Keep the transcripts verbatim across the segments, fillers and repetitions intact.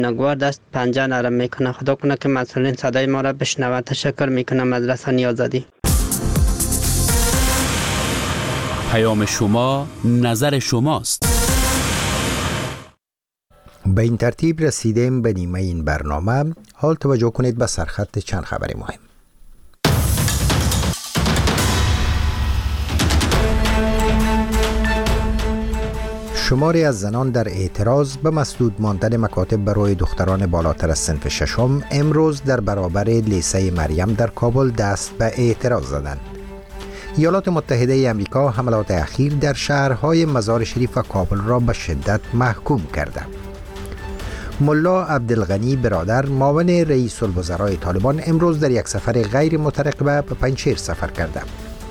نگوار دست پنجه نرم میکنه. خدا کنه که مسئولین صدای ما را بشنوه. تشکر میکنم از رسانه آزادی. پیام شما، نظر شماست. به این ترتیب رسیدیم به نیمه این برنامه. حال توجه کنید به سرخط چند خبر مهم. شماری از زنان در اعتراض به مسدود ماندن مکاتب برای دختران بالاتر از صنف ششم امروز در برابر لیسه مریم در کابل دست به اعتراض زدند. ایالات متحده امریکا حملات اخیر در شهرهای مزار شریف و کابل را به شدت محکوم کرده. ملا عبدالغنی برادر معاون رئیس الوزراء طالبان امروز در یک سفر غیر مترقبه به پنجشیر سفر کرده.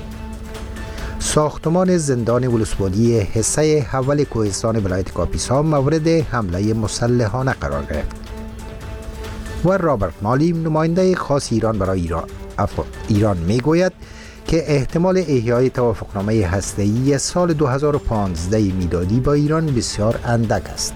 ساختمان زندان ولسوالی حصه حول کوهستان ولایت کاپیسا مورد حمله مسلحانه قرار گرفت. و رابرت مالی نماینده خاص ایران برای ایران, ایران می گوید که احتمال احیای توافقنامه هسته‌ای سال دو هزار و پانزده میلادی با ایران بسیار اندک است.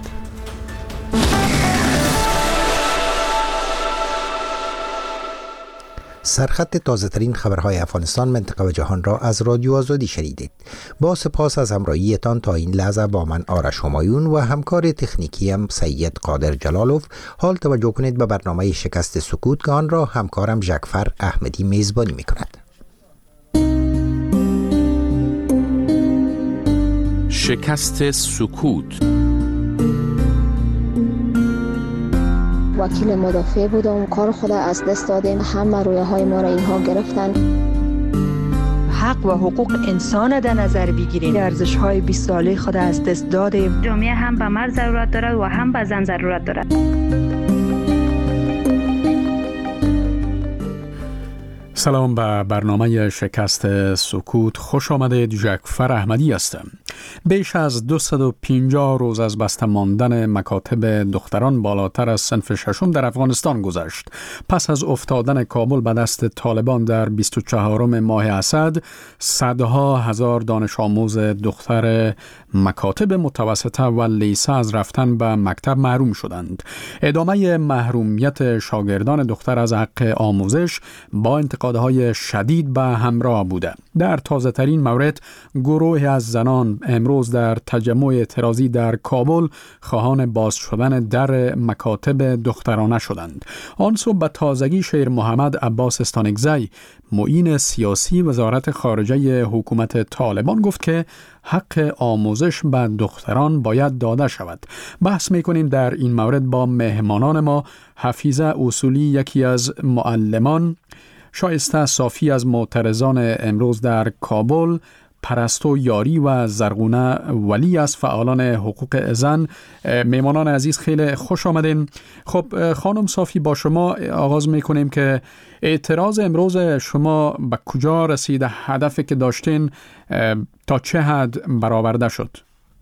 سرخط تازه ترین خبرهای افغانستان، منطقه و جهان را از رادیو آزادی شنیدید. با سپاس از همراهیتان تا این لحظه با من آرش همایون و همکار تکنیکیم سید قادر جلالوف. حال توجه کنید به برنامه شکست سکوت که آن را همکارم جعفر احمدی میزبانی میکند. شکست سکوت. وکیل مدافع بودم، کار خود از دست دادیم، همه رویه های ما را اینها گرفتن. حق و حقوق انسان در نظر بگیریم. ارزش های بیست ساله خود از دست دادیم. جامعه هم به مرد ضرورت دارد و هم به زن ضرورت دارد. سلام به برنامه شکست سکوت. خوش آمدید. جعفر احمدی هستم. بیش از دویست و پنجاه روز از بسته ماندن مکاتب دختران بالاتر از صنف ششم در افغانستان گذشت. پس از افتادن کابل به دست طالبان در بیست و چهارم ماه اسد، صدها هزار دانش آموز دختر مکاتب متوسطه و لیسه از رفتن به مکتب محروم شدند. ادامه محرومیت شاگردان دختر از حق آموزش با انتقادهای شدید به همراه بوده. در تازه ترین مورد، گروهی از زنان امروز در تجمع اعتراضی در کابل خواهان باز شدن در مکاتب دخترانه شدند. آن صبح به تازگی شیر محمد عباس استانکزی، معین سیاسی وزارت خارجه حکومت طالبان، گفت که حق آموزش به دختران باید داده شود. بحث میکنیم در این مورد با مهمانان ما. حفیظه اصولی، یکی از معلمان، شایسته صافی از معترضان امروز در کابل، پرستو یاری و زرغونه ولی از فعالان حقوق زن. میمانان عزیز خیلی خوش آمدین. خب خانم صافی، با شما آغاز میکنیم که اعتراض امروز شما به کجا رسید؟ هدفی که داشتین تا چه حد برآورده شد؟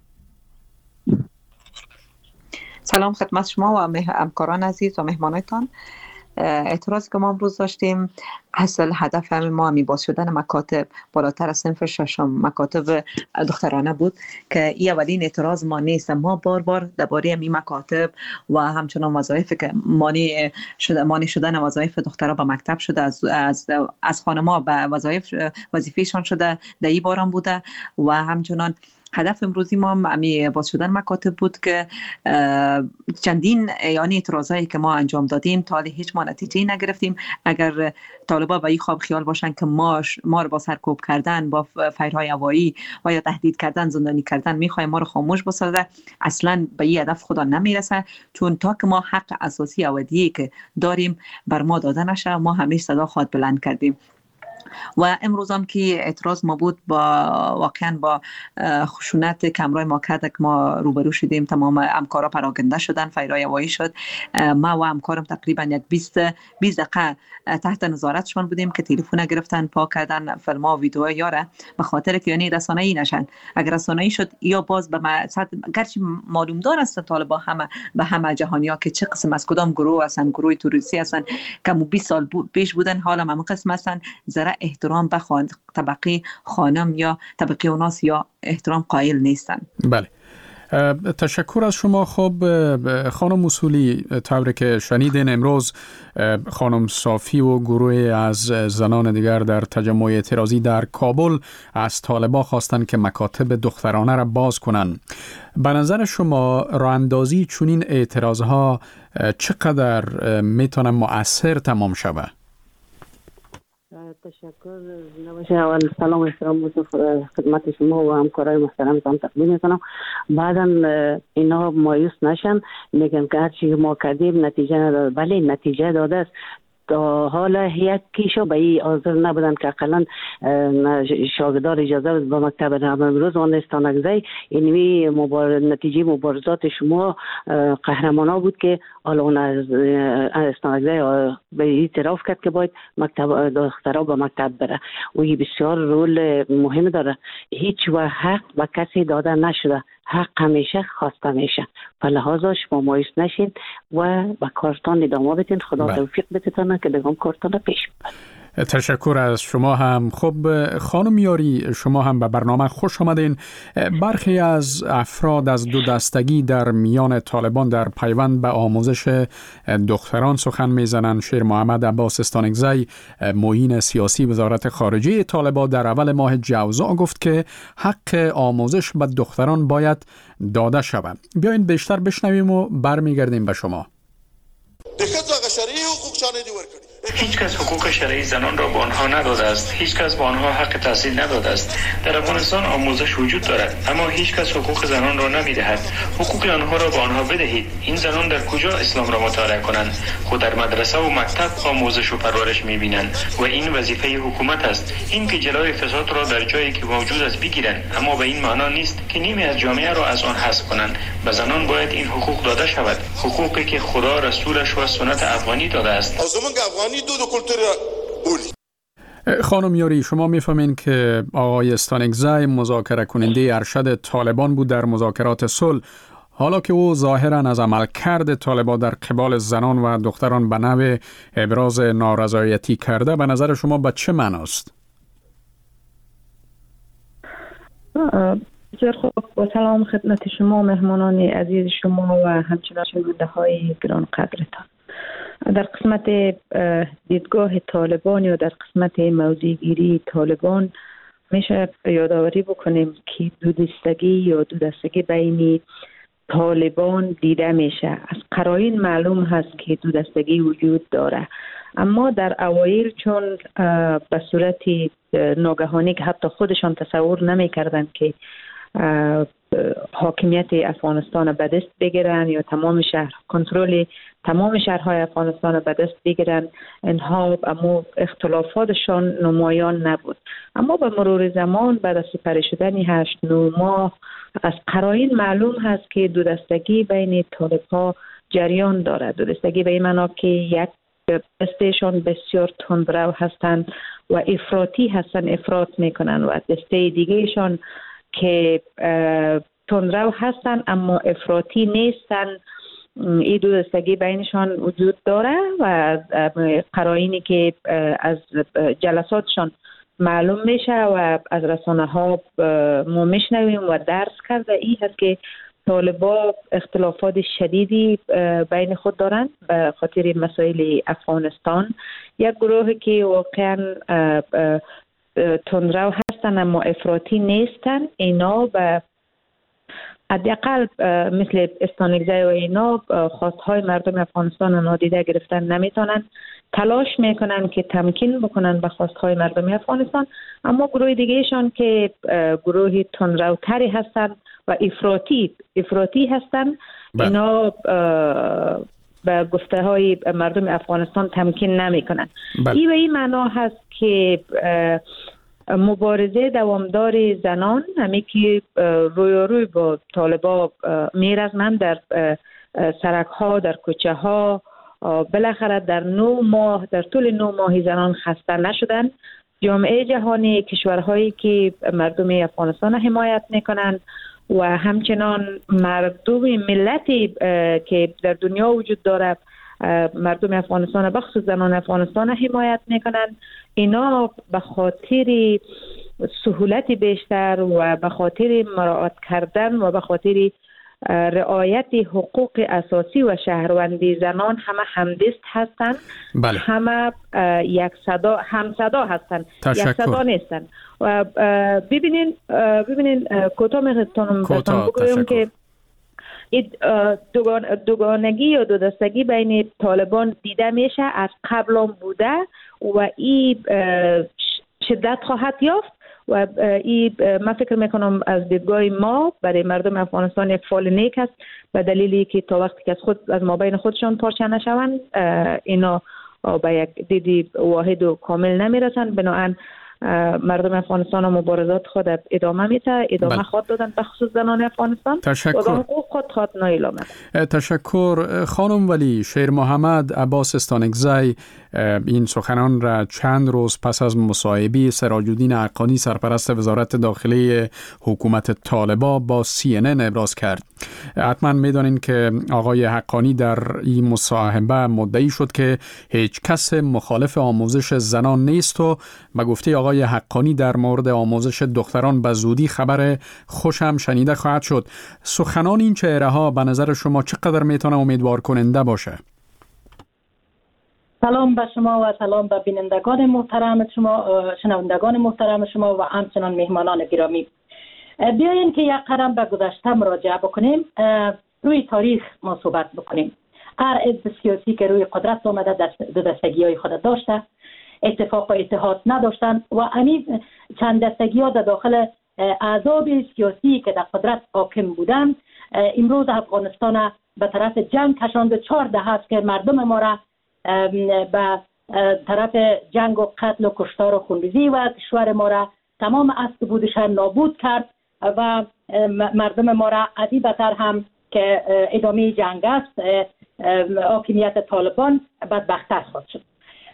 سلام خدمت شما و همکاران عزیز و مهمانانتان. اعتراضی که ما امروز داشتیم، اصل هدف همین ما همی باز شدن مکاتب بالاتر از صنف ششم، مکاتب دخترانه بود که این اولین اعتراض ما نیست. ما بار بار درباره این مکاتب و همچنان وظایفی که مانع شده مانع شدن وظایف دخترها به مکتب شده، از از از خانم‌ها به وظایف وظیفه‌شان شده، در این بارم بوده. و همچنان هدف امروزی ما همی باز شدن مکاتب بود که چندین یعنی اعتراضایی که ما انجام دادیم تا هیچ ما نتیجه نگرفتیم. اگر طالبا به این خواب خیال باشن که ما ما رو با سرکوب کردن، با فایرهای هوایی و یا تهدید کردن، زندانی کردن میخوایم ما رو خاموش بسازه، اصلا به این هدف خدا نمیرسه. چون تا که ما حق اساسی اودیه که داریم بر ما داده نشه، ما همیشه صدا خود بلند کردیم. و امروز هم که اعتراض ما بود با واقعا با خشونت کمرای ما کرده که ما روبرو شدیم. تمام همکارا پراکنده شدن، فایرای هوایی شد. ما و همکارم تقریبا یک بیست دقیقه تحت نظارتشون بودیم که تلفن گرفتن، پاک کردن فیلم‌ها و ویدیوها یاره، به خاطر که یعنی رسانه‌ای نشن. اگر رسانه‌ای شد یا باز به مقصد، گرچه معلوم دار است طالبان همه به همه جهانی‌ها که چه قسم از کدام گروه هستن، گروه توریستی هستن که بیست سال پیش بودن، حالا هم قسم هستن. ذره احترام به خان... طبقه خانم یا طبقه اوناس یا احترام قائل نیستن. بله. تشکر از شما. خب خانم اصولی، طوری که شنیدین امروز خانم صافی و گروه از زنان دیگر در تجمع اعتراضی در کابل از طالبان خواستند که مکاتب دخترانه را باز کنند. به نظر شما راه اندازی چنین اعتراضها چقدر میتونه مؤثر تمام شود؟ تشکر. نباشه اول سلام و احترام خدمت شما و همکارای محترمتان تقدیم میکنم. بعدا اینا مایوس نشن، میگن که هرچی ما کردیم نتیجه نداد. بله نتیجه داده است. تا حالا یک کیشو به این حاضر نبودن که اقلا شاگردار اجازه به مکتب نرم. امروز آن استانگزی اینوی مبار... نتیجه مبارزات شما قهرمانا بود که حالا اون از استانگزی به اعتراف کرد که باید مکتب دخترها به مکتب بره و این بسیار رول مهم داره. هیچ و حق به کسی داده نشده، حق همیشه خواسته میشه. فلحاظا شما مایوس نشین و به کارتان ادامه بدین. خدا توفیق بده که دیگه کارتان پیش ببرید. تشکر از شما هم. خب خانم یاری، شما هم به برنامه خوش آمدین. برخی از افراد از دو دستگی در میان طالبان در پیوند به آموزش دختران سخن میزنند. شیر محمد عباس استانگزی، معین سیاسی وزارت خارجه طالبان، در اول ماه جوزا گفت که حق آموزش به دختران باید داده شود. بیاین بیشتر بشنویم و برمیگردیم به شما. هیچ کس حقوق شرعی زنان را به آنها نداده است. هیچ کس به آنها حق تحصیل نداده است. در افغانستان آموزش وجود دارد، اما هیچ کس حقوق زنان را نمیدهد. حقوق آنها را به آنها بدهید. این زنان در کجا اسلام را مطالعه کنند؟ خود در مدرسه و مکتب آموزش و پرورش میبینند و این وظیفه حکومت است. این که جلوی فساد را در جایی که موجود است بگیرند، اما به این معنا نیست که نیمی از جامعه را از آن حذف کنند. به زنان باید این حقوق داده شود، حقوقی که خدا رسولش و سنت افغانی داده است. خانم یاری، شما میفهمین که آقای استانگزی مذاکره کننده ارشد طالبان بود در مذاکرات صلح. حالا که او ظاهرا از عملکرد طالبان در قبال زنان و دختران به نوع ابراز نارضایتی کرده، به نظر شما به چه معناست؟ بسیار خوب. با سلام خدمت شما مهمانان عزیز شما و همچنین شنونده های گران قدرتان. در قسمت دیدگاه طالبان یا در قسمت موضع‌گیری طالبان میشه یادآوری بکنیم که دو دستگی یا دو دستگی بین طالبان دیده میشه. از قرائن معلوم هست که دو دستگی وجود داره، اما در اوایل چون به صورت ناگهانی که حتی خودشان تصور نمی کردن که حاکمیت افغانستان به دست بگیرن یا تمام شهر کنترل تمام شهرهای افغانستان به دست بگیرن، اینها اما اختلافاتشان نمایان نبود. اما به مرور زمان بعد از سپری شدن هشت نو ماه از قرائن معلوم هست که دو دستگی بین طالب‌ها جریان دارد. دو دستگی به این معنا که یک دستهشان بسیار تندرو هستند و افراطی هستند، افراط میکنن، و دسته دیگهشان که تندرو هستند اما افراطی نیستن. این دو دستگی بینشان وجود داره و قرائنی که از جلساتشان معلوم میشه و از رسانه ها ما میشنویم و درس کرده این هست که طالبان اختلافات شدیدی بین خود دارند به خاطر مسائل افغانستان. یک گروهی که واقعا تندرو هستن اما افراطی نیستن، اینا به حداقل مثل استانگزی و اینا خواستهای مردم افغانستان نادیده گرفتن نمیتونن، تلاش میکنن که تمکین بکنن به خواستهای مردم افغانستان. اما گروه دیگهشان که گروه تندروتری هستن و افراطی افراطی هستن، اینا به گفته های مردم افغانستان تمکین نمیکنن. این به این معنا هست که مبارزه دوامدار زنان همی که روی روی با طالبان میرزمند در سرک ها، در کوچه ها، بالاخره در نو ماه در طول نو ماه زنان خسته نشدن. جامعه جهانی، کشورهایی که مردم افغانستان حمایت میکنند و همچنان مردم ملتی که در دنیا وجود دارد مردم افغانستان بخصوص زنان افغانستان حمایت میکنند، اینا به خاطر سهولت بیشتر و به خاطر مراعات کردن و به خاطر رعایت حقوق اساسی و شهروندی زنان همه همدست هستند. بله. همه یک صدا هم صدا هستند، یک صدا نیستند. و ببینین ببینین کوتاه میخواستم بگویم که دوگانگی یا دو دستگی بین طالبان دیده میشه، از قبل هم بوده و این شدت خواهد یافت و این من فکر میکنم از دیدگاه ما برای مردم افغانستان یک فال نیک است، به دلیلی که تا وقتی که از خود از مابین خودشان پارچه نشوند اینا به یک دیدی واحد و کامل نمیرسند. بنابراین مردم افغانستان مبارزات خود ادامه میده، ادامه بل. خود دادن به خصوص زنان افغانستان تشکر. و به حقوق خود خود نایل آمد. تشکر خانم ولی. شیر محمد عباس استانکزی این سخنان را چند روز پس از مصاحبه سراج الدین حقانی سرپرست وزارت داخلی حکومت طالبان با سی ان ان ابراز کرد. حتما میدانین که آقای حقانی در این مصاحبه مدعی شد که هیچ کس مخالف آموزش زنان نیست و به گفته آقای حقانی در مورد آموزش دختران به زودی خبر خوشم شنیده خواهد شد. سخنان این چهره ها به نظر شما چقدر میتونه امیدوار کننده باشه؟ سلام به شما و سلام به بینندگان محترم شما، شنوندگان محترم شما و همچنان مهمانان گرامی. بیایین که یک قدم به گذشته مراجعه بکنیم، روی تاریخ ما صحبت بکنیم. هر حزب سیاسی که روی قدرت آمده دو دستگی های خود داشته، اتفاق و اتحاد نداشتند و همین چند دستگی ها در داخل احزاب سیاسی که در قدرت حاکم بودند امروز افغانستان به طرف جنگ کشاند. چهار دهه است که مردم ما را به طرف جنگ و قتل و کشتار و خونریزی و کشور ما را تمام اسب بودش نابود کرد و مردم ما را ازی بتر هم که ادامه جنگ است حاکمیت طالبان بدبخت‌تر خواهد شد.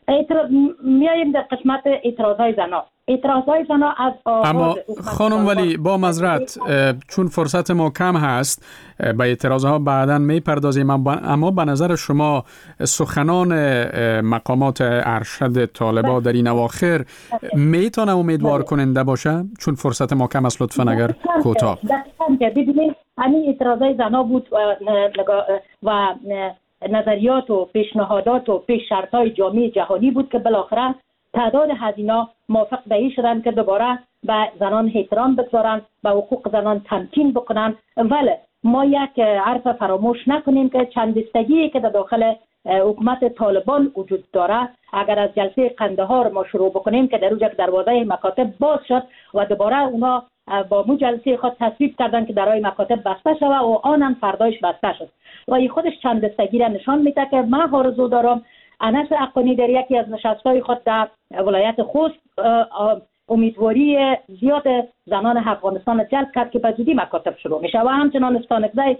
میاییم در قسمت اعتراضای زنا. اعتراضای زنا از اما خانم ولی با معذرت چون فرصت ما کم هست به اعتراضها بعداً میپردازیم، اما به نظر شما سخنان مقامات ارشد طالبان در این اواخر میتونه امیدوار کننده باشه؟ چون فرصت ما کم است، لطفاً اگر کوتاه. ببینید همین اعتراضای زنا بود و, و نظریات و پیشنهادات و پیش شرط‌های جامعه جهانی بود که بالاخره تعداد هزینا موافق به این شدن که دوباره به زنان احترام بگذارن، به حقوق زنان تمکین بکنن. ولی ما یک حرف فراموش نکنیم که چند دستگی که در داخل حکومت طالبان وجود داره، اگر از جلسه قندهار ما شروع بکنیم که در اونجا دروازه مکاتب باز شد و دوباره اونا با مو جلسه خود تصویب کردن که درای مکاتب بسته شود و آنم فردایش بسته شد و این خودش چند دستگی را نشان میده که من آرزو دارم انس حقانی در یکی از نشست‌های خود در ولایت خوست امیدواری زیاد زنان افغانستان جلب کرد که به زودی مکاتب شروع میشه و همچنان استانکزی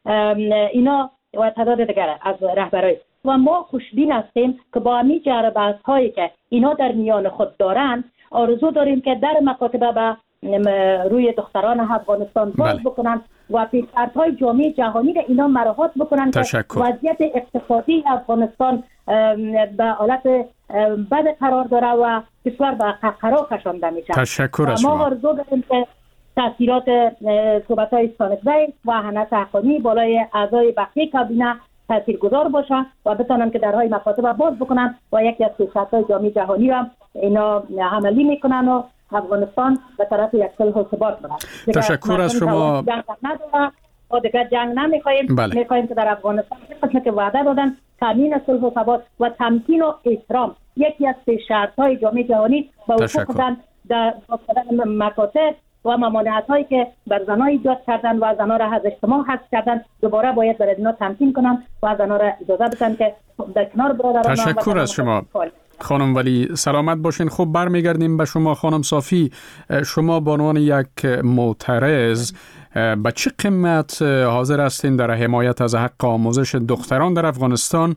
اینا و تعداد دیگر از رهبرای و ما خوشبین هستیم که با همین جر بحث هایی که اینا در میان خود دارن آرزو داریم که در مکاتب به روی دختران افغانستان باز بله. بکنن و پیشنهادهای جامعه جهانی را اینا مراعات بکنن تشکر. که وضعیت اقتصادی افغانستان به حالت بد قرار داره و کشور به قهقرا کشانده میشه. تشکر از شما. ما آرزو داریم که تاثیرات صحبت‌های استانکزی و انس حقانی بالای اعضای بقیه کابینه تاثیرگذار باشه و بتونن که درهای مکاتب باز بکنن و یکی از پیشنهادهای جامعه جهانی را اینا عملی میکنن و افغانستان به طرف یک صلح و ثبات بره. تشکر از شما. جنگ نداره و دیگر جنگ نمیخوایم. بله. میخوایم که در افغانستان قسمتی که وعده دادن تامین صلح و ثبات و تمکین و احترام یکی از شرط‌های جامعه جهانی با حقوق زن در مکاتب و ممانعت هایی که بر زنان ایجاد کردن و زنان را از اجتماع حذف کردن دوباره باید برای اینا تمکین کنن و زنان را اجازه بدن که در کنار برادران. تشکر از شما خانم ولی. سلامت باشین. خب برمیگردیم به شما خانم صافی. شما به عنوان یک معترض به چه قیمت حاضر هستین در حمایت از حق آموزش دختران در افغانستان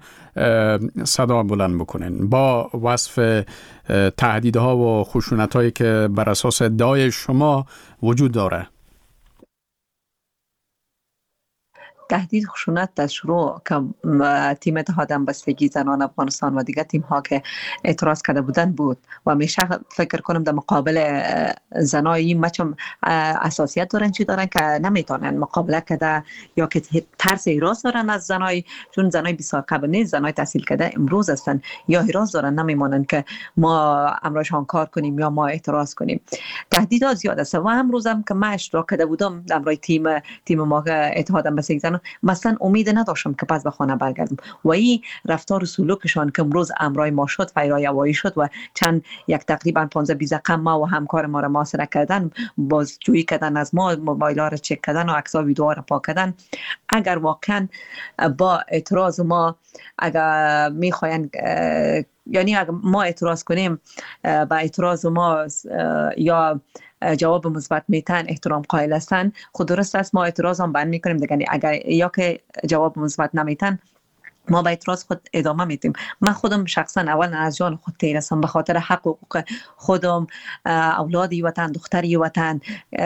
صدا بلند بکنین با وصف تهدیدها و خشونت‌هایی که بر اساس ادعای شما وجود داره؟ تهدید خشونت از شروع که تیم اتحاد همبستگی زنان افغانستان و دیگه تیم ها که اعتراض کرده بودن بود و همیشه فکر کنم در مقابل زنای مچم اساسیت دارن چی دارن که نمیتونن مقابله کرده یا که ترس ایراز دارن از زنای، چون زنای بیست سال قبل نیست، زنای تحصیل کرده امروز هستن، یا ایراز دارن نمیمونن که ما امرشان کار کنیم یا ما اعتراض کنیم. تهدیدات زیاد است و امروز هم که من اشتراک کرده بودم در تیم تیم ما اتحاد همبستگی زنان، مثلا امید نداشتم که پس به خانه برگردم و این رفتار و سلوکشان که امروز امرای ما شد، فیرای هوایی شد و چند یک تقریبا پانزده بیست رقم ما و همکار ما را محاصره کردن، بازجویی کردن از ما، موبایل‌ها را چک کردن و عکس‌ها ویدیوها را پاک کردن. اگر واقعا با اعتراض ما اگر میخواین یعنی اگر ما اعتراض کنیم با اعتراض ما یا جواب مثبت میتن احترام قائل هستن، خود درست است ما اعتراض هم بند میکنیم دیگه. اگر یا که جواب مثبت نمیتن ما با اعتراض خود ادامه میدیم. من خودم شخصا اول از جان خود تیرستم به خاطر حق حقوق خودم، اولادی وطن، دختری وطن،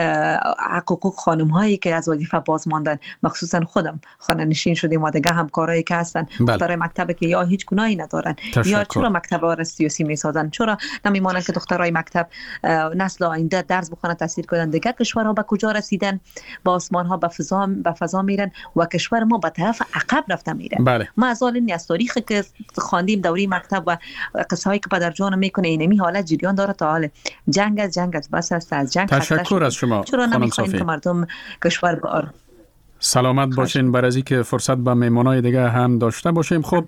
حق حقوق خانم هایی که از وظیفه باز ماندن، مخصوصا خودم خانه نشین شدیم و دیگه همکارایی که هستن دخترای مکتب که یا هیچ گناهی ندارن تشکر. یا چرا مکتب را سیاسی میسازن؟ چرا نمیمانن که دخترای مکتب نسل آینده درس بخونه، تحصیل کنن؟ دیگه کشورها به کجا رسیدن؟ با آسمان ها به فضا به فضا میرن و کشور ما به طرف عقب رفته میره. بله. از این از تاریخی که خواندیم دوری مکتب و قصه هایی که پدر جان میکنه اینمی حالت جریان داره تا حال جنگ از جنگ از بس است از جنگ. تشکر از شما چرا نمیخوایم که مردم کشور بار سلامت باشین برای که فرصت به مهمانای دیگه هم داشته باشیم. خب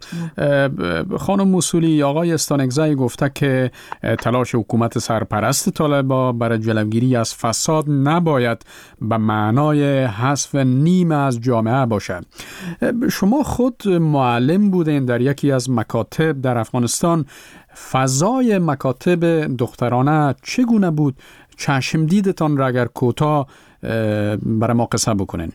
خانم موصولی، آقای استانکزی گفته که تلاش حکومت سرپرست طالبان برای جلوگیری از فساد نباید به معنای حذف نیمه از جامعه باشد. شما خود معلم بودین در یکی از مکاتب در افغانستان. فضای مکاتب دخترانه چگونه بود؟ چشم دیدتان را اگر کوتاه برای ما قصه بکنین.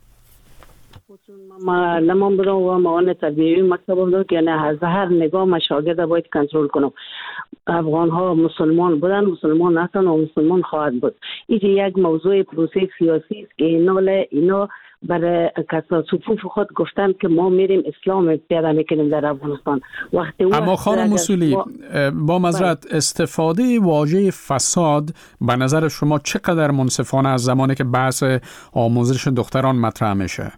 معلمان بودم و معاون تربیوی مکتب بودم که نه از هر نگاه ما شاگرد باید کنترل کنم. افغان ها مسلمان بودن، مسلمان هستن و مسلمان خواهد بود. این یک موضوع پروسه سیاسی است که اینا اینا برای کسا صفوف خود گفتن که ما میریم اسلام پیاده میکنیم در افغانستان. وقتی اما خانم موصولی با معذرت استفاده واژه فساد به نظر شما چقدر منصفانه از زمانی که بحث آموزش دختران مطرح میشه؟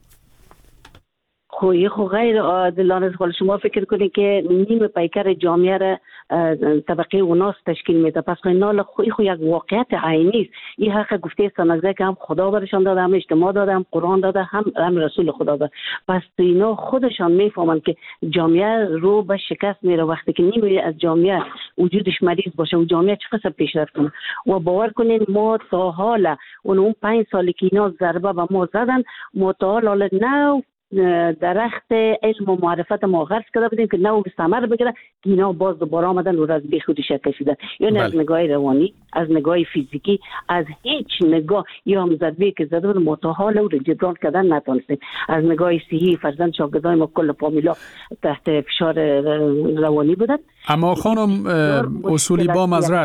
خوی خو غیر عادلانه است. شما فکر کنید که نیم پیکر جامعه را طبقه اوناس تشکیل میده. پس اینا خوی خو یک واقعیت عینی است. این حق گفته استانکزی که هم خدا برشان داده، هم اجتماع داده، هم قرآن داده، هم هم رسول خدا داده. پس اینا خودشان میفهمن که جامعه رو به شکست میره وقتی که نیمی از جامعه وجودش مریض باشه و جامعه چقدر پیشرفت کنه. و باور کنین ما تا حالا اون پنج سالی که اینا ضربه به ما زدن، ما تا حالا نه درخت علم و معرفت ما غرس کرده بودیم که نو ثمر بگیره، اینا باز دوباره آمدن و از بی خودی شکل کشیدن. یعنی از نگاه روانی، از نگاه فیزیکی، از هیچ نگاه یا هم ضربه که زده بود متحال و جبران کردن نتونستیم. از نگاه صحی فرزند شاگردای ما کل فامیلا تحت فشار روانی بودن. اما خانم اصولی با معذرت،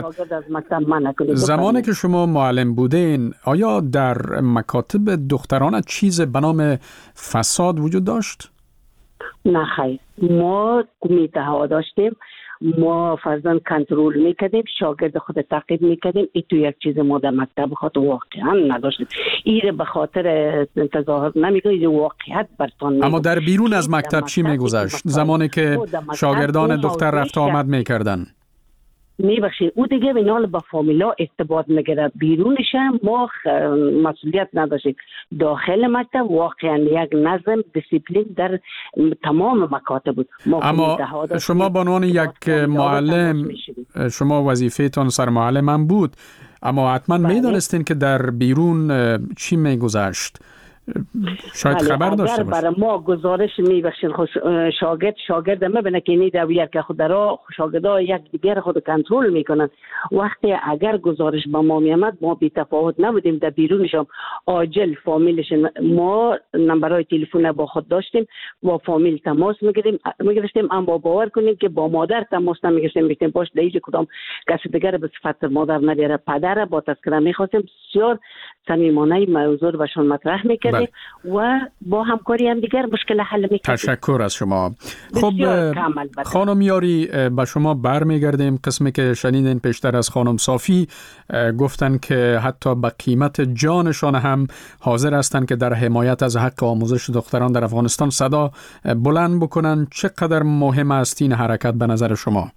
زمانی که شما معلم بودین آیا در مکاتب دختران چیز به نام فساد وجود داشت؟ نه خیر، ما کمیته ها داشتیم، ما فرزند کنترل میکردیم، شاگرد خود تعقیب میکردیم. این تو یک چیز ما در مکتب خود واقعا نداشتیم. این به خاطر تظاهر نمیگه، این واقعیت برتون. اما در بیرون از مکتب چی میگذشت زمانی که شاگردان دختر رفت آمد میکردن؟ میبخشید او دیگه بینال با فامیلا ارتباط میگیره. بیرونش ما خ... مسئولیت نداشتیم. داخل مکتب واقعا یک نظم دیسیپلین در تمام مکاتب بود. اما شما به عنوان یک معلم، شما وظیفه‌تان سرمعلم هم بود، اما حتما میدانستین که در بیرون چی میگذشت. شاید خبر داشته باشه. برای ما گزارش میبخشین شاگرد شاگرد میبینه که اینی دویر که خود را شاگردا یک دیگر خود کنترل میکنن. وقتی اگر گزارش با ما میامد ما بی تفاوت نبودیم. در بیرونش هم عاجل فامیلش ما نمبرهای تلفن با خود داشتیم، با فامیل تماس میگیریم میگرفتیم. اما باور کنید که با مادر تماس نمیگرفتیم، میگفتیم باش دیگه کدام کسی دیگر به صفت مادر نبیاره، پدر با تذکره میخواستیم. بسیار صمیمانه موضوع رو بهشون مطرح میکردیم. بله. و با همکاری هم دیگر مشکل حل میکنیم. تشکر از شما. خب خانم یاری، به شما برمیگردیم. قسمی که شنیدین پیشتر از خانم صافی گفتن که حتی به قیمت جانشان هم حاضر هستند که در حمایت از حق آموزش دختران در افغانستان صدا بلند بکنن. چقدر مهم است این حرکت به نظر شما؟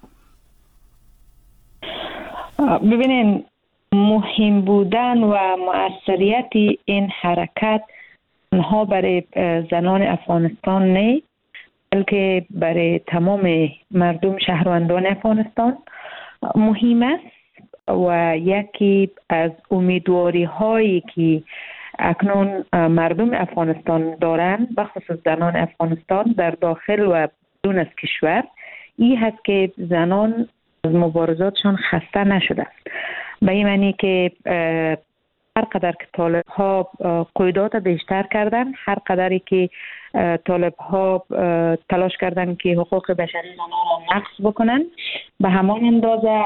ببینین، مهم بودن و مؤثریت این حرکت تنها برای زنان افغانستان نه، بلکه برای تمام مردم شهروندان افغانستان مهم است و یکی از امیدواری هایی که اکنون مردم افغانستان دارند، بخصوص زنان افغانستان در داخل و بیرون از کشور، این هست که زنان از مبارزاتشان خسته نشده است. به این معنی که هر قدر که طالب ها قیودات بیشتر کردن، هر قدری که طالب ها تلاش کردن که حقوق بشری زنان را نقض بکنن، به همان اندازه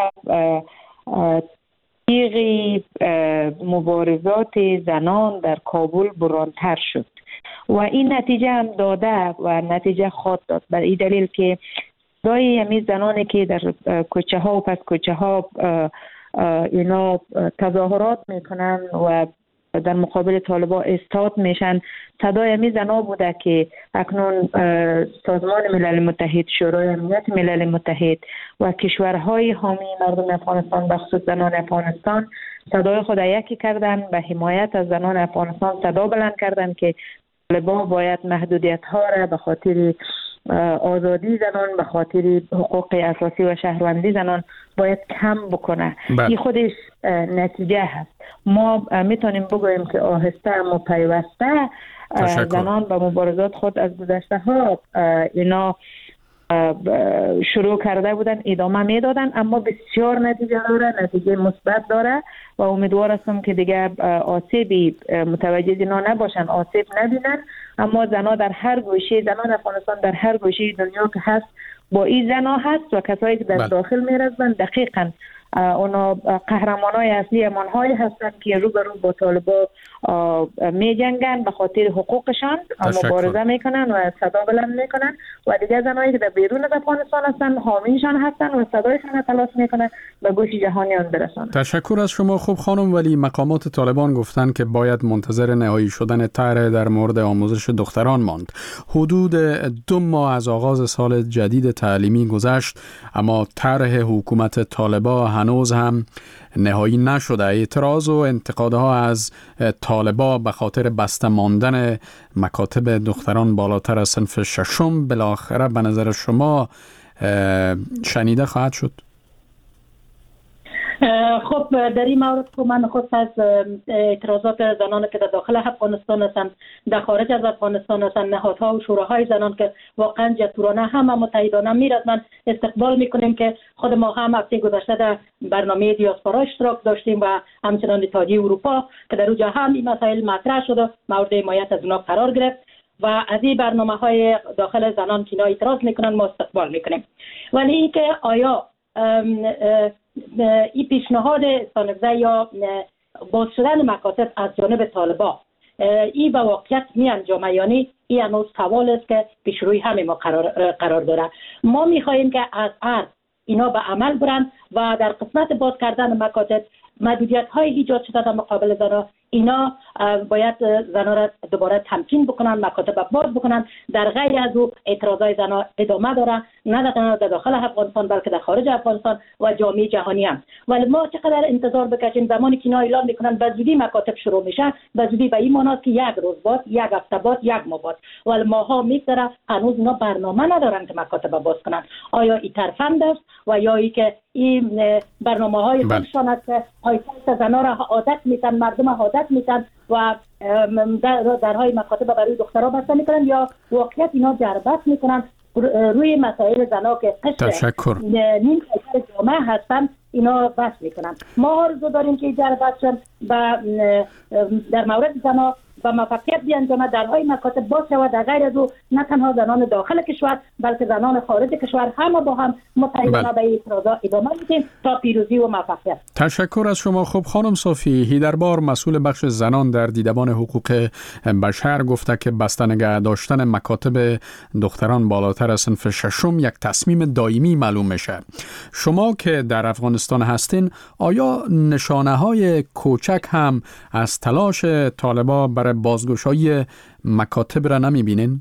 تیغ مبارزات زنان در کابل برانتر شد و این نتیجه هم داده و نتیجه خواهد داد. بر این دلیل که دایی همی زنانی که در کوچه ها و پس کوچه ها اینا تظاهرات میکنن و در مقابل طالبان استاد میشن، صدای همی زنا بوده که اکنون سازمان ملل متحد، شورای امنیت ملل متحد و کشورهای حامی مردم افغانستان بخصوص زنان افغانستان صدای خود یکی کردن، به حمایت از زنان افغانستان صدا بلند کردن که طالبان باید محدودیت ها را به خاطر آزادی زنان، به خاطر حقوق اساسی و شهروندی زنان باید کم بکنه. این خودش نتیجه هست. ما میتونیم بگوییم که آهسته اما پیوسته زنان به مبارزات خود از گذشته ها اینا شروع کرده بودن، ادامه میدادن، اما بسیار نتیجه داره، نتیجه مثبت داره و امیدوار هستم که دیگه آسیبی متوجه اینا نباشن، آسیب نبینن. اما زنان در هر گوشه، زنان افغانستان در هر گوشه دنیا که هست با این زنا هست و کسایی که در بل. داخل میرزن دقیقاً اونا قهرمانای اصلی امانهایی هستن که رو به رو با طالبا می جنگن، به خاطر حقوقشان مبارزه میکنن و صدا بلند میکنن و دیگه زنایی که در بیرون از افغانستان هستن حامیشان هستن و صدایشان تلاش میکنن به گوش جهانیان برسونن. تشکر از شما. خوب خانم، ولی مقامات طالبان گفتن که باید منتظر نهایی شدن طرح در مورد آموزش دختران ماند. حدود دو ماه از آغاز سال جدید تعلیمی گذشت، اما طرح حکومت طالبان هنوز هم نهایی نشده. اعتراض و انتقادها از طالبان به خاطر بسته ماندن مکاتب دختران بالاتر از صنف ششم بالاخره به نظر شما شنیده خواهد شد؟ خب در این مورد که من خود از اعتراضات زنان که در داخل افغانستان هستند، در خارج از افغانستان هستند، نهادها و شوراهای زنان که واقعا جسورانه هم متحدانه میرزمن استقبال میکنیم که خود ما هم هفته گذشته در برنامه دیاسپورا اشتراک داشتیم و همچنان اتحادیه اروپا که در اونجا هم این مسائل مطرح شد و مورد حمایت از اونها قرار گرفت و از این برنامه های داخل زنان که اینا اعتراض میکنن ما استقبال میکنیم. ولی اینکه آیا این پیشنهاد استانگزه یا باز شدن مکاتب از جانب طالبان این به واقعیت می انجامه یا نه، این هنوز سوال است که پیش روی همه ما قرار, قرار داره. ما می خواهیم که از عرض اینا به عمل برن و در قسمت باز کردن مکاتب محدودیت های ایجاد شده در مقابل زنان، اینا باید زنان را دوباره تمکین بکنن، مکاتب باز بکنن. در غیر از او اعتراضای زنان ادامه داره، نه تنها در داخل افغانستان بلکه در خارج افغانستان و جامعه جهانی هم. ولی ما چقدر انتظار بکشیم؟ زمانی که اینا اعلام میکنن به زودی مکاتب شروع میشه، به زودی به این معناست که یک روز بعد، یک هفته بعد، یک ماه بعد، ولی ماها میگذره هنوز اینا برنامه ندارن که مکاتب باز کنن. آیا این ترفند است و یا ای که این برنامه‌های خودشان است که پایتخت زنان را عادت میتن، مردم عادت میتن و در درهای مکاتب برای دخترها بسته میکنن، یا واقعیت اینا جربت میکنن روی مسائل زنا که قشر نیم قشر جامعه هستن اینا بس میکنن. ما آرزو داریم که جربت شن و در مورد زنا و موفقیت بیانجامد، درهای مکاتب باز شود، در غیر از او نه تنها زنان داخل کشور بلکه زنان خارج کشور همه با هم متحدانه به اعتراضات ادامه میدیم تا پیروزی و موفقیت. تشکر از شما. خب خانم صافی هیدربار مسئول بخش زنان در دیدبان حقوق بشر گفته که بسته نگه داشتن مکاتب دختران بالاتر از صنف ششم یک تصمیم دائمی معلوم میشه. شما که در افغانستان هستین، آیا نشانه های کوچک هم از تلاش طالبان برای بازگشایی مکاتب را نمیبینین؟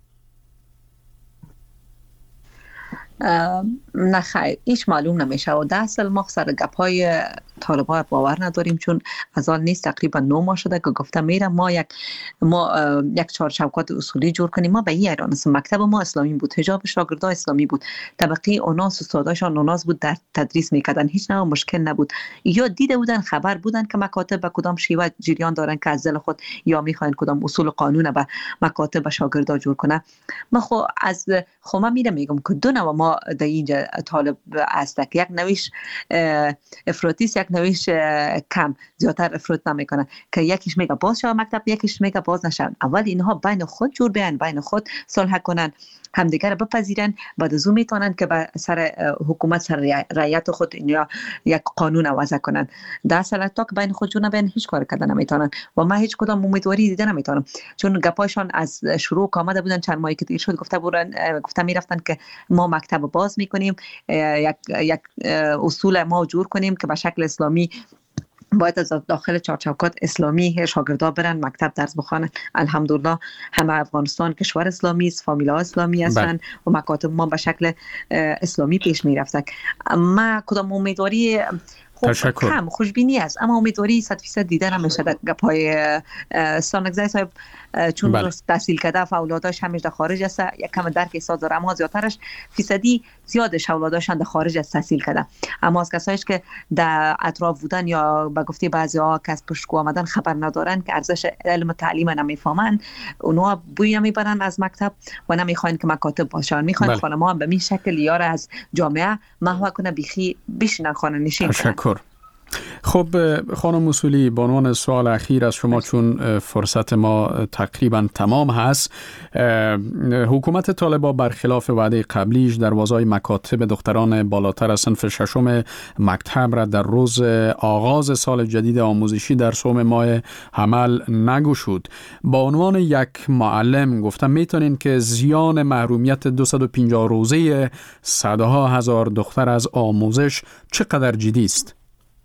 نه خیر، هیچ معلوم نمیشه و در اصل ما سر گپای طالبان باور نداریم، چون از آن نیست تقریبا نو ماه شده که گفته میره ما یک ما یک چهارچوکات اصولی جور کنیم. ما به این ایران است، مکتب ما اسلامی بود، حجاب شاگردای اسلامی بود، طبقه اوناس استاداشان اوناس بود، در تدریس میکردن، هیچ نوع مشکل نبود. یا دیده بودن خبر بودن که مکاتب به کدام شیوه جریان دارن که از دل خود یا میخواین کدام اصول قانون به مکاتب شاگردا جور کنه. ما خو از خو ما میرم میگم که دو نوع ما در اینجا طالب است، یک نویش افراطی است، یک نویش کم زیادتر افراط نمیکنه که یکیش میگه باز شو مکتب، یکیش میگه باز نشون. اول اینها بین خود جور بیان، بین خود صلح کنن، همدیگر بپذیرن، بعد از اون میتونن که به سر حکومت سر رعیت خود یا یک قانون وضع کنن. در اصل تا که بین خود جور نبین هیچ کار کردن نمیتونن و ما هیچ کدام امیدواری دیده نمیتونم، چون گپایشان از شروع آمده بودن چند ماهی که دیر شد گفته بودن گفته میرفتن که ما مکتب باز میکنیم، یک یک اصول ما جور کنیم که به شکل اسلامی باید از داخل چارچوکات اسلامی شاگردا برن مکتب درس بخوانن. الحمدلله همه افغانستان کشور اسلامی است، فامیلا اسلامی هستن و مکاتب ما به شکل اسلامی پیش میرفتن. ما کدام امیدواری تشکر. کم خوشبینی است، اما امیدواری صد فیصد دیده نمیشه در گپای سانگزای صاحب، چون بله. تحصیل کرده و اولاداش همش در خارج است، یک کم درک احساس داره، اما زیادترش فیصدی زیادش اولاداشان در خارج است تحصیل کرده. اما از کسایش که در اطراف بودن یا به گفته بعضی‌ها که از پشتگو آمدن خبر ندارن که ارزش علم و تعلیم نمیفهمن، اونها بوی نمیبرن از مکتب و نمیخواین که مکاتب باشن، میخواین بله. خانم‌ها به این شکل یار از جامعه محو کنه، بیخی بشینن خانه نشین. تشکر. خب خانم اصولی، به عنوان سوال اخیر از شما، چون فرصت ما تقریبا تمام هست، حکومت طالبان برخلاف وعده قبلیش دروازهای مکاتب دختران بالاتر از صنف ششم مکتب را در روز آغاز سال جدید آموزشی در سوم ماه حمل نگشود. با عنوان یک معلم گفتم میتونین که زیان محرومیت دویست و پنجاه روزه صدها هزار دختر از آموزش چقدر جدی است؟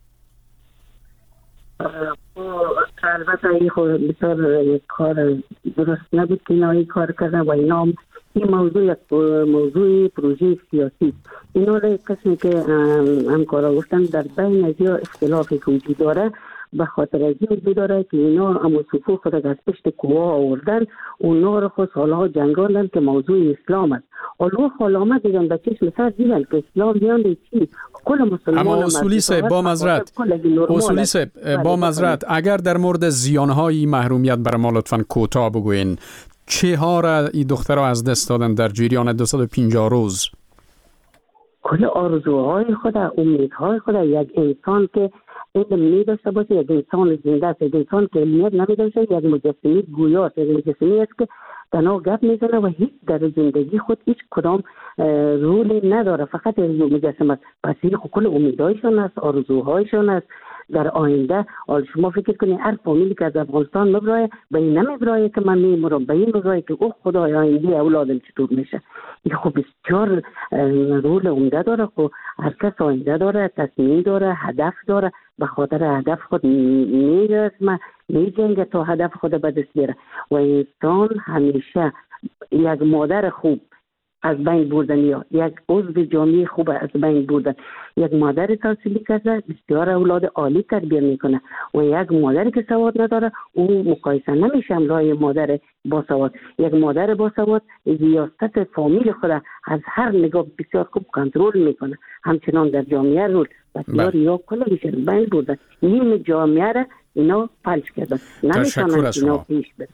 البته این خود بسیار یک کار درست نبود که اینا این کار کردن و اینا این موضوع یک موضوع پروژه سیاسی. اینا را قسمی که همکارا گفتن در بین از یا اختلافی که وجود داره به خاطر از این وجود داره که اینا اما صفوف خود از پشت کوه آوردن، اونا را خود سالها جنگاندن که موضوع اسلام است. اولو خالامه دیدن به چشم سر دیدن که اسلام بیانده چی کل مسلمان. اما اصولی صاحب با مذرت اصولی صاحب با مذرت اگر در مورد زیانهای محرومیت بر ما لطفاً کوتاه بگوین، چه ها را این دخترها از دست دادن در جریان دویست و پنجاه روز؟ کل آرزوهای خود، امیدهای خود. یک انسان که علم می داشته باشه، یک انسان زنده است، یک انسان که علمیت نمی داشته، یک مجسمی گویاست، یک مجسمی است که تنها گپ میزنه و هیچ در زندگی خود هیچ کدام رولی نداره، فقط مجسم است. پس این کل امیدهایشان است، آرزوهایشان است در آینده. حال شما فکر کنید هر فامیلی که از افغانستان مبرایه به این نمیبرایه که من میمرم، به این مبرایه که او خدای آینده اولادم چطور میشه. این خب بسیار رول عمده داره. خب هر کس آینده داره، تصمیم داره، هدف داره، به خاطر هدف خود میرسمه، میجنگه تا هدف خود به دست بیاره. و انسان همیشه یک مادر خوب از بین بردن یا یک عضو جامعه خوب از بین بردن، یک مادر تحصیلی کرده بسیار اولاد عالی تربیت میکنه و یک مادری که سواد نداره او مقایسه نمیشه همراه مادر با سواد. یک مادر با سواد ریاست فامیل خود از هر نگاه بسیار خوب کنترل میکنه، همچنان در جامعه رول بسیار یا کلا بشه بین بردن، نیم جامعه را اینا فلج کردن، نمیتونن اینا پیش برن.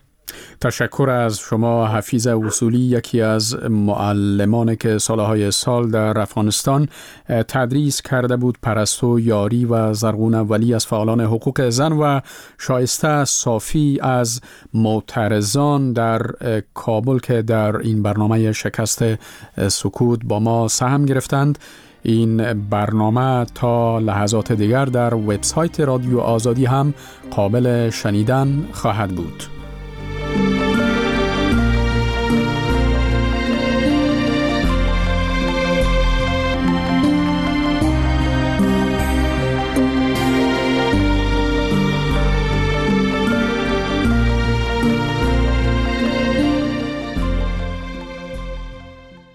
تشکر از شما حفیظ وصولی، یکی از معلمان که سالهای سال در افغانستان تدریس کرده بود. پرستو یاری و زرغون اولی از فعالان حقوق زن و شایسته صافی از معترضان در کابل که در این برنامه شکست سکوت با ما سهم گرفتند. این برنامه تا لحظات دیگر در وبسایت رادیو آزادی هم قابل شنیدن خواهد بود.